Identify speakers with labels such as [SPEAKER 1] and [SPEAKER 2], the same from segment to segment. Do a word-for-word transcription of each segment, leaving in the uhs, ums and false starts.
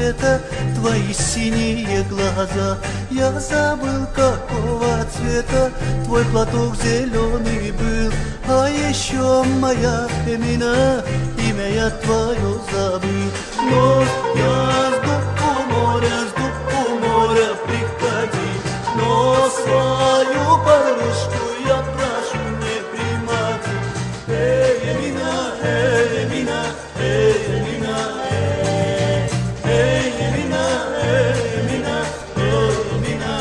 [SPEAKER 1] света, твои синие глаза. Я забыл, какого цвета твой платок зеленый был. А еще моя Эмина, имя я твое забыл. Но я жду у моря, жду у моря, приходи. Но свою подружку я прошу, не примати. Эй, Эмина, эй, Эмина, эй, Эмина, эй, эй, Эмина, эй, Эмина, эй, Эмина,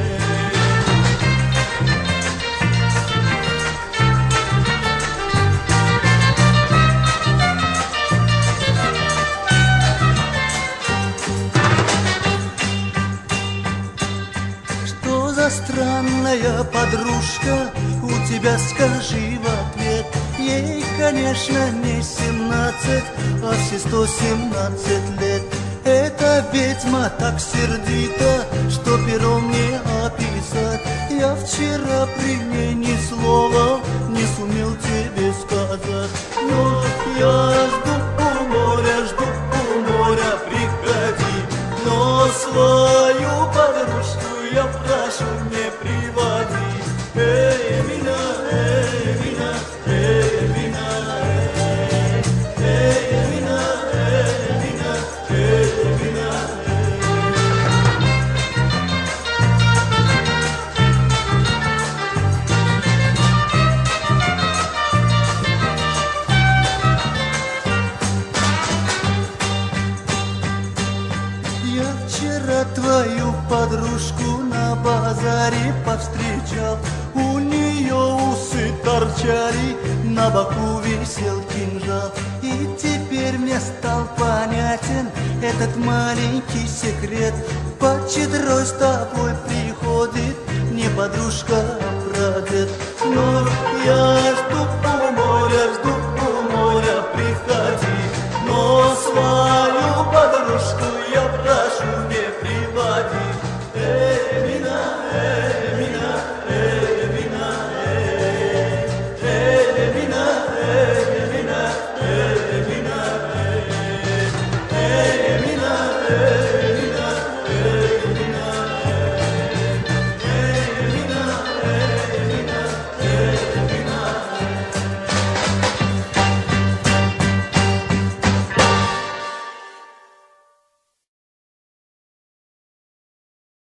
[SPEAKER 1] Что за странная подружка у тебя, скажи в ответ. Ей, конечно, не семнадцать, а все сто семнадцать лет. Эта ведьма так сердита, что пером не описать. Я вчера при ней ни слова не сумел тебе сказать. Но я жду у моря, жду у моря, приходи. Но свою подружку я прошу, не приводи. Эй, Эмина, эй, Эмина, эй, Эмина, эй, эй, Эмина, эй, Эмина, эй, Эмина, Я вчера твою подружку на базаре повстречал. У нее усы торчали, на боку висел кинжал. И теперь мне стал понятен этот маленький секрет. Под щедрой с тобой приходит не подружка, а прадед. Но я